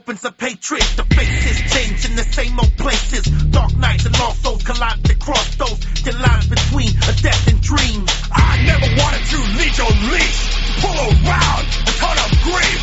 weapons of hatred. The faces change in the same old places. Dark nights and lost souls collide to cross those thin lines between a death and dream. I never wanted to lead your leash. Pull around and turn up green.